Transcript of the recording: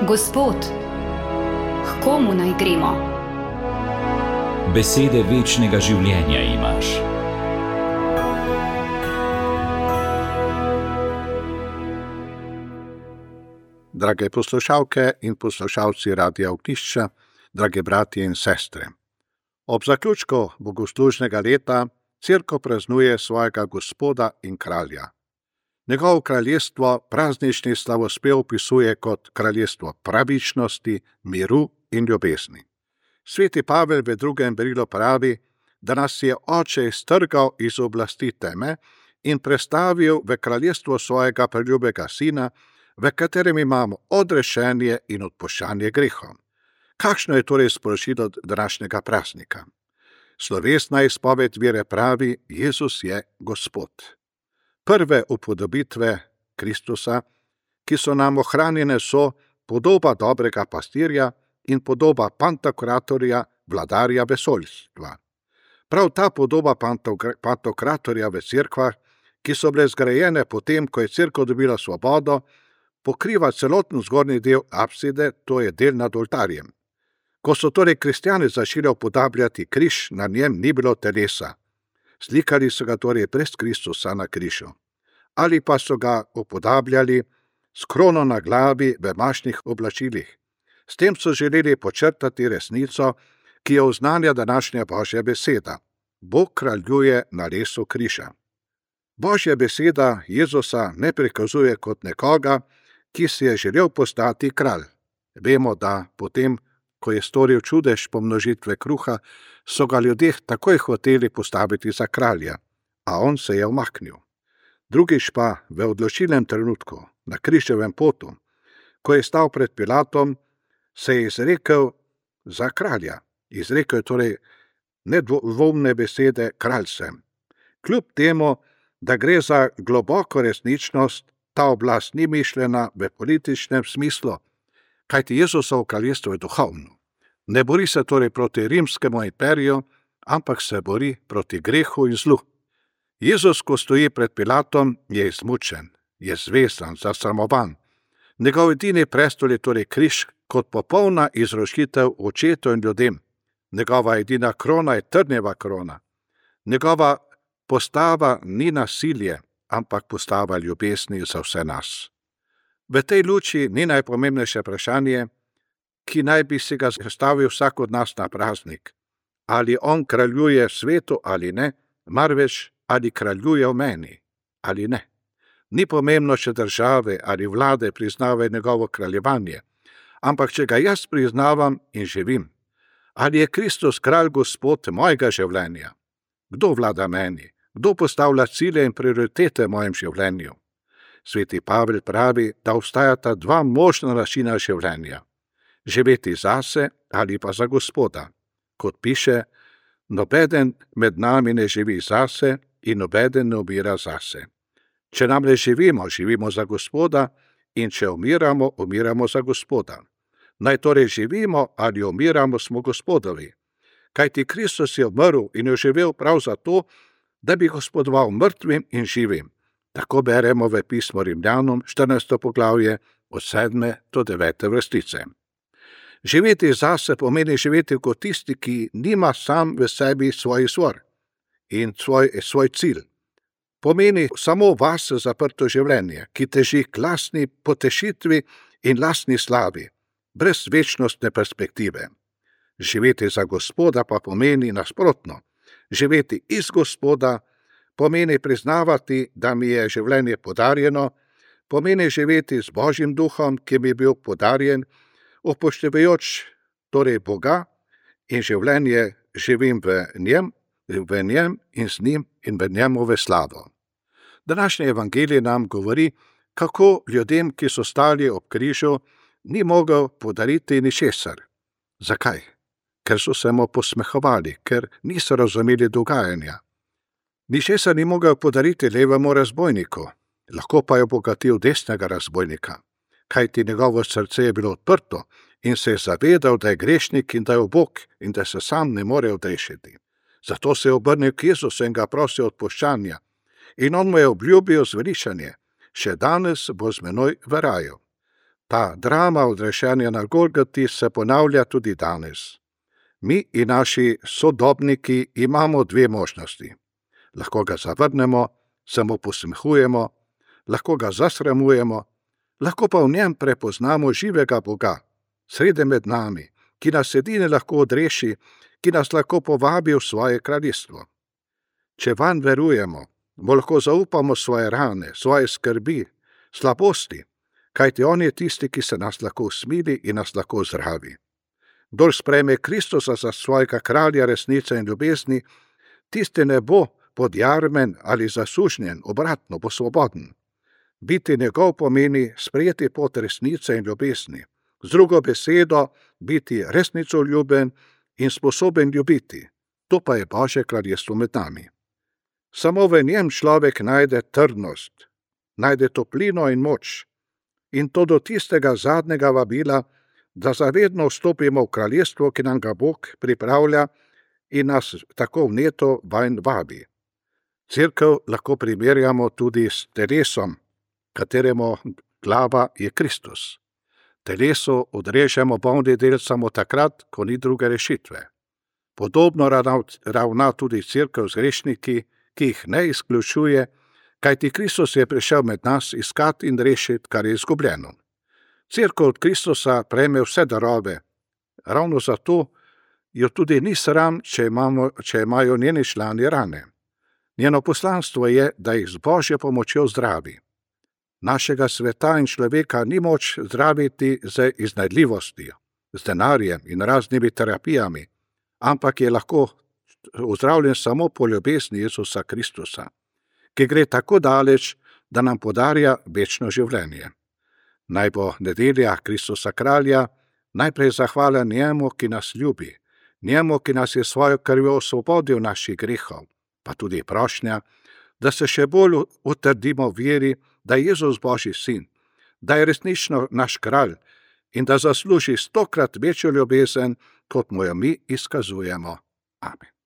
Gospod, k komu naj gremo? Besede večnega življenja imaš. Drage poslušalke in poslušalci Radia Ognjišče, drage bratje in sestre. Ob zaključku bogoslužnega leta Cerkev praznuje svojega Gospoda in kralja. Njegovo kraljestvo praznični slavospev opisuje kot kraljestvo pravičnosti, miru in ljubezni. Sveti Pavel v drugem berilu pravi, da nas je Oče iztrgal iz oblasti teme in prestavil v kraljestvo svojega preljubega Sina, v katerem imamo odrešenje in odpuščanje grehov. Kakšno je torej sporočilo današnjega praznika? Slovesna izpoved vere pravi, Jezus je Gospod. Prve upodobitve Kristusa, ki so nam ohranjene, so podoba dobrega pastirja in podoba pantokratorja, vladarja vesoljstva. Prav ta podoba pantokratorja v cerkvah, ki so bile zgrajene potem, ko je cerkev dobila svobodo, pokriva celoten zgornji del apside, to je del nad oltarjem. Ko so torej kristjani začeli upodabljati križ, na njem ni bilo telesa. Slikali so ga torej brez Kristusa na križu. Ali pa so ga upodabljali s krono na glavi v mašnih oblačilih. S tem so želeli počrtati resnico, ki jo oznanja današnja Božja beseda. Bog kraljuje na lesu križa. Božja beseda Jezusa ne prikazuje kot nekoga, ki si je želel postati kralj. Vemo, da potem, ko je storil čudež pomnožitve kruha, so ga ljudje takoj hoteli postaviti za kralja, a on se je umaknil. Drugič pa v odločilnem trenutku, na križevem potu, ko je stal pred Pilatom, se je izrekel za kralja. Izrekel je torej nedvoumne besede kralj sem. Kljub temu, da gre za globoko resničnost, ta oblast ni mišljena v političnem smislu, kajti Jezusovo kraljestvo je duhovno. Ne bori se torej proti rimskemu imperiju, ampak se bori proti grehu in zlu. Jezus, ko stoji pred Pilatom, je izmučen, je zvezan, zasramovan. Njegov edini prestol je torej križ kot popolna izročitev očetu in ljudem. Njegova edina krona je trnjeva krona. Njegova postava ni nasilje, ampak postava ljubezni za vse nas. V tej luči ni najpomembnejše vprašanje, ki naj bi si ga zastavil vsak od nas na praznik. Ali on kraljuje v svetu ali ne, marveč ali kraljuje v meni ali ne. Ni pomembno, če države ali vlade priznavajo njegovo kraljevanje, ampak če ga jaz priznavam in živim. Ali je Kristus kralj Gospod mojega življenja? Kdo vlada meni? Kdo postavlja cilje in prioritete v mojem življenju? Sveti Pavel pravi, da obstajata dva možna načina življenja. Živeti zase ali pa za Gospoda. Kot piše, nobeden med nami ne živi zase in nobeden ne umira zase. Če namreč živimo, živimo za Gospoda in če umiramo, umiramo za Gospoda. Naj torej živimo ali umiramo, smo Gospodovi. Kajti Kristus je umrl in je živel prav zato, da bi gospodoval mrtvim in živim. Tako beremo v pismu Rimljanom 14. poglavje od 7. do 9. vrstice. Živeti zase pomeni živeti kot tisti, ki nima sam v sebi svoj izvor in svoj cilj. Pomeni samo vase zaprto življenje, ki teži k lastni potešitvi in lastni slavi, brez večnostne perspektive. Živeti za Gospoda pa pomeni nasprotno. Živeti iz Gospoda pomeni priznavati, da mi je življenje podarjeno, pomeni živeti z Božjim duhom, ki mi je bil podarjen, upoštevajoč torej Boga in življenje živim v njem in z njim in v njemu v slavo. Današnji evangelij nam govori, kako ljudem, ki so stali ob križu, ni mogel podariti ničesar. Zakaj? Ker so se mu posmehovali, ker niso razumeli dogajanja. Ničesar ni mogel podariti levemu razbojniku, lahko pa je obogatil desnega razbojnika, kajti njegovo srce je bilo odprto in se je zavedal, da je grešnik in da je ubog in da se sam ne more odrešiti. Zato se je obrnil k Jezusu in ga prosil odpuščanja. In on mu je obljubil zveličanje, še danes bo z menoj v raju. Ta drama odrešenja na Golgoti se ponavlja tudi danes. Mi in naši sodobniki imamo dve možnosti. Lahko ga zavrnemo, se mu posmehujemo, lahko ga zasramujemo, lahko pa v njem prepoznamo živega Boga, sredi med nami, ki nas edini lahko odreši, ki nas lahko povabi v svoje kraljestvo. Če vanj verujemo, mu lahko zaupamo svoje rane, svoje skrbi, slabosti, kajti on je tisti, ki se nas lahko usmili in nas lahko zdravi. Kdor sprejme Kristusa za svojega kralja resnice in ljubezni, tisti ne bo podjarmen ali zasužnjen, obratno bo svoboden. Biti njegov pomeni sprejeti pot resnice in ljubezni, z drugo besedo biti resnicoljuben in sposoben ljubiti. To pa je Božje kraljestvo med nami. Samo v njem človek najde trdnost, najde toplino in moč, in to do tistega zadnjega vabila, da zavedno vstopimo v kraljestvo, ki nam ga Bog pripravlja in nas tako vneto vanj vabi. Cerkev lahko primerjamo tudi s telesom, kateremu glava je Kristus. Telesu odrežemo bolni del samo takrat, ko ni druge rešitve. Podobno ravna tudi cerkev z grešniki, ki jih ne izključuje, kajti Kristus je prišel med nas iskati in rešiti, kar je izgubljeno. Cerkev od Kristusa prejme vse darove, ravno zato jo tudi ni sram, če imajo njeni člani rane. Njeno poslanstvo je, da jih z Božjo pomočjo zdravi. Našega sveta in človeka ni moč zdraviti z iznajdljivostjo, z denarjem in raznimi terapijami, ampak je lahko ozdravljen samo po ljubezni Jezusa Kristusa, ki gre tako daleč, da nam podarja večno življenje. Naj bo nedelja Kristusa kralja najprej zahvala njemu, ki nas ljubi, njemu, ki nas je svojo krvjo osvobodil naših grehov, pa tudi prošnja, da se še bolj utrdimo v veri, da je Jezus Božji sin, da je resnično naš kralj in da zasluži 100-krat večjo ljubezen, kot mu jo mi izkazujemo. Amen.